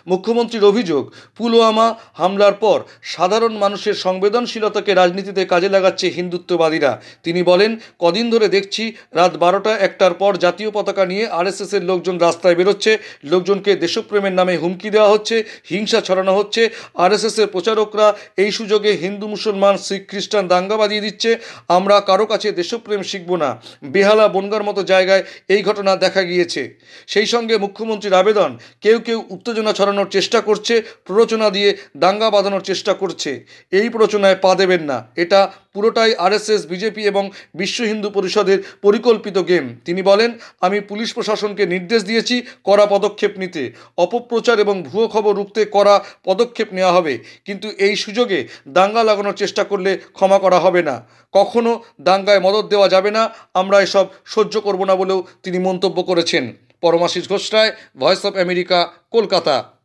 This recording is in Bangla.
মুখ্যমন্ত্রীর অভিযোগ, পুলওয়ামা হামলার পর সাধারণ মানুষের সংবেদনশীলতাকে রাজনীতিতে কাজে লাগাচ্ছে হিন্দুত্ববাদীরা। তিনি বলেন, কদিন ধরে দেখছি রাত 12টা-1টার পর জাতীয় পতাকা নিয়ে আরএসএসের লোকজন রাস্তায় বেরোচ্ছে, লোকজনকে দেশপ্রেমের নামে হুমকি দেওয়া হচ্ছে, হিংসা ছড়ানো হচ্ছে। আরএসএসের প্রচারকরা এই সুযোগে হিন্দু মুসলমান শিখ খ্রিস্টান দাঙ্গা বাঁধিয়ে দিচ্ছে। আমরা কারো কাছে দেশপ্রেম শিখব না। বেহালা বনগার মতো জায়গায় এই ঘটনা দেখা গিয়েছে। সেই সঙ্গে মুখ্যমন্ত্রীর আবেদন, কেউ কেউ উত্তেজনা ছড়ানোর চেষ্টা করছে, প্ররোচনা দিয়ে দাঙ্গা বাঁধানোর চেষ্টা করছে। এই প্ররোচনায় পা দেবেন না। এটা পুরোটাই আরএসএস, বিজেপি এবং বিশ্ব হিন্দু পরিষদের পরিকল্পিত গেম। তিনি বলেন, আমি পুলিশ প্রশাসনকে নির্দেশ দিয়েছি কড়া পদক্ষেপ নিতে। অপপ্রচার এবং ভুয়ো খবর রুখতে কড়া পদক্ষেপ নেওয়া হবে, কিন্তু এই সুযোগে দাঙ্গা লাগানোর চেষ্টা করলে ক্ষমা করা হবে না। কখনো দাঙ্গায় মদদ দেওয়া যাবে না। আমরা এসব সহ্য করব না বলেও তিনি মন্তব্য করেছেন। Paramashis Ghosh Roy, voice of America, Kolkata.